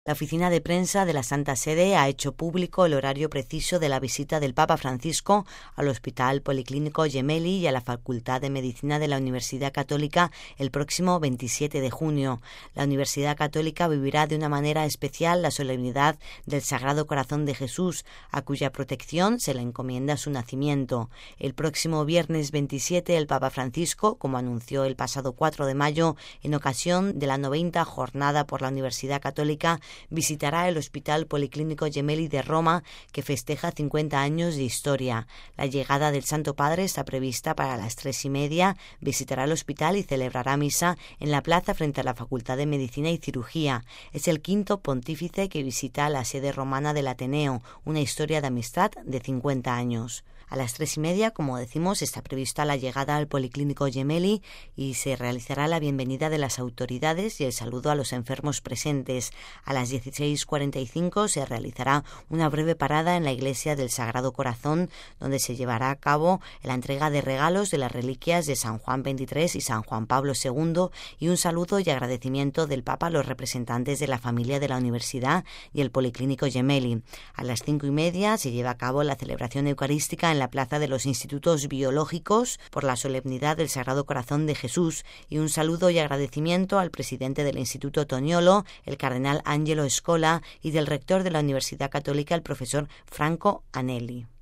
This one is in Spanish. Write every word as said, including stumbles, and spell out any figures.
La oficina de prensa de la Santa Sede ha hecho público el horario preciso de la visita del Papa Francisco al Hospital Policlínico Gemelli y a la Facultad de Medicina de la Universidad Católica el próximo veintisiete de junio. La Universidad Católica vivirá de una manera especial la solemnidad del Sagrado Corazón de Jesús, a cuya protección se le encomienda su nacimiento. El próximo viernes veintisiete, el Papa Francisco, como anunció el pasado cuatro de mayo, en ocasión de la noventa Jornada por la Universidad Católica, visitará el Hospital Policlínico Gemelli de Roma, que festeja cincuenta años de historia. La llegada del Santo Padre está prevista para las tres y media. Visitará el hospital y celebrará misa en la plaza frente a la Facultad de Medicina y Cirugía. Es el quinto pontífice que visita la sede romana del Ateneo, una historia de amistad de cincuenta años. A las tres y media, como decimos, está prevista la llegada al Policlínico Gemelli y se realizará la bienvenida de las autoridades y el saludo a los enfermos presentes. A las dieciséis cuarenta y cinco se realizará una breve parada en la iglesia del Sagrado Corazón, donde se llevará a cabo la entrega de regalos de las reliquias de San Juan veintitrés y San Juan Pablo segundo y un saludo y agradecimiento del Papa a los representantes de la familia de la universidad y el Policlínico Gemelli. A las cinco y media se lleva a cabo la celebración eucarística en la Plaza de los Institutos Biológicos por la solemnidad del Sagrado Corazón de Jesús y un saludo y agradecimiento al presidente del Instituto Toniolo, el cardenal Angelo Scola, y del rector de la Universidad Católica, el profesor Franco Anelli.